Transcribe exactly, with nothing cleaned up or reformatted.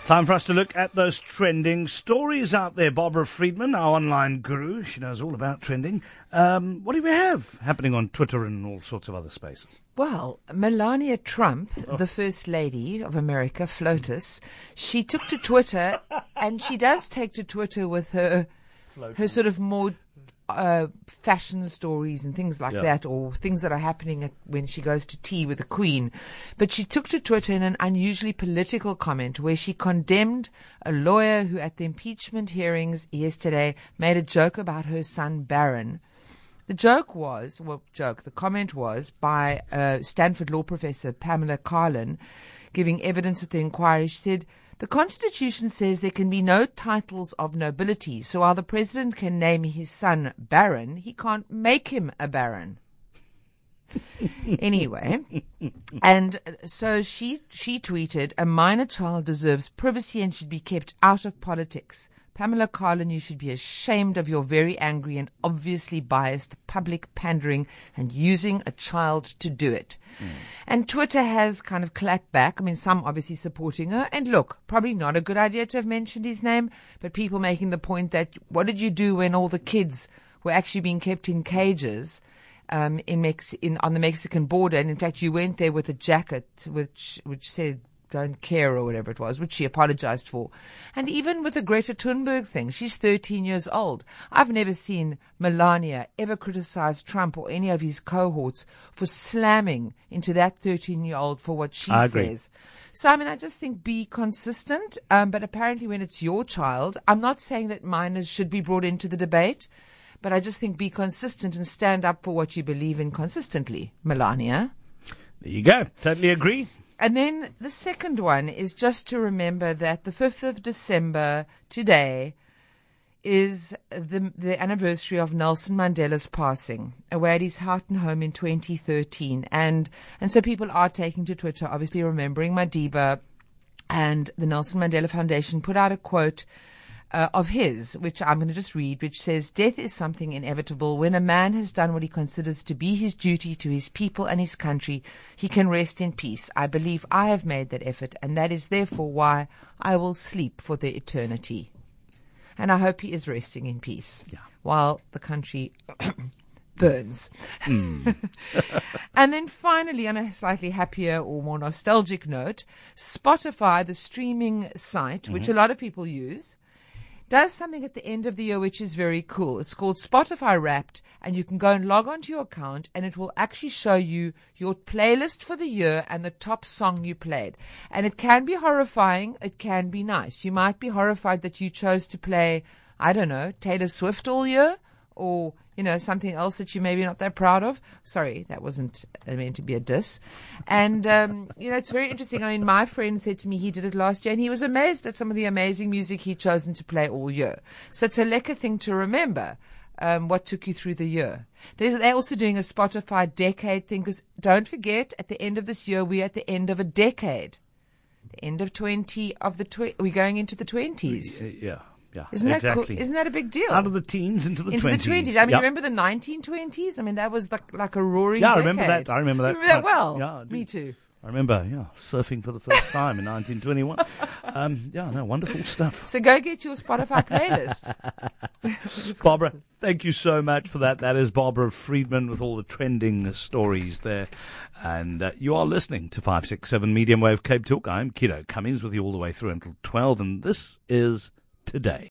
Time for us to look at those trending stories out there. Barbara Friedman, our online guru, she knows all about trending. Um, what do we have happening on Twitter and all sorts of other spaces? Well, Melania Trump, oh. the First Lady of America, FLOTUS, she took to Twitter, and she does take to Twitter with her Flotus. her sort of more uh, fashion stories and things like yeah. that, or things that are happening at, when she goes to tea with the Queen. But she took to Twitter in an unusually political comment where she condemned a lawyer who at the impeachment hearings yesterday made a joke about her son Barron. The joke was, well, joke, the comment was by uh, Stanford law professor Pamela Karlan giving evidence at the inquiry. She said, the Constitution says there can be no titles of nobility, so while the president can name his son Baron, he can't make him a baron. Anyway, and so she she tweeted, a minor child deserves privacy and should be kept out of politics. Pamela Karlan, you should be ashamed of your very angry and obviously biased public pandering and using a child to do it. Mm. And Twitter has kind of clapped back. I mean, some obviously supporting her. And look, probably not a good idea to have mentioned his name, but people making the point that what did you do when all the kids were actually being kept in cages um, in Mex- in on the Mexican border? And in fact, you went there with a jacket which which said, don't care or whatever it was, which she apologized for. And even with the Greta Thunberg thing, she's thirteen years old. I've never seen Melania ever criticize Trump or any of his cohorts for slamming into that thirteen-year-old for what she says. So, I mean, I just think be consistent. Um, but apparently when it's your child, I'm not saying that minors should be brought into the debate, but I just think be consistent and stand up for what you believe in consistently, Melania. There you go. Totally agree. And then the second one is just to remember that the fifth of December today is the the anniversary of Nelson Mandela's passing away at his Houghton home in twenty thirteen. And and so people are taking to Twitter, obviously remembering Madiba, and the Nelson Mandela Foundation put out a quote Uh, of his, which I'm going to just read, which says, death is something inevitable. When a man has done what he considers to be his duty to his people and his country, he can rest in peace. I believe I have made that effort, and that is therefore why I will sleep for the eternity. And I hope he is resting in peace yeah. while the country burns. Mm. And then finally, on a slightly happier or more nostalgic note, Spotify, the streaming site, mm-hmm. which a lot of people use, does something at the end of the year which is very cool. It's called Spotify Wrapped, and you can go and log onto your account, and it will actually show you your playlist for the year and the top song you played. And it can be horrifying. It can be nice. You might be horrified that you chose to play, I don't know, Taylor Swift all year, or, you know, something else that you maybe not that proud of. Sorry, that wasn't meant to be a diss. And, um, you know, it's very interesting. I mean, my friend said to me he did it last year, and he was amazed at some of the amazing music he'd chosen to play all year. So it's a lekker thing to remember, um, what took you through the year. There's, they're also doing a Spotify decade thing, because don't forget, at the end of this year, we're at the end of a decade. The end of twenty of the tw- we're going into the twenties. Yeah. Yeah, Isn't exactly. that cool? Isn't that a big deal? Out of the teens into the into twenties. Into the twenties. I mean, yep. remember the nineteen twenties? I mean, that was like, like a roaring Yeah, I decade. remember that. I remember that. Remember that well? Yeah, me too. I remember, yeah, surfing for the first time in nineteen twenty-one. Um, yeah, no, wonderful stuff. So go get your Spotify playlist. Barbara, thank you so much for that. That is Barbara Friedman with all the trending stories there. And uh, you are listening to five six seven Medium Wave Cape Talk. I'm Kiddo Cummings with you all the way through until twelve, and this is Today.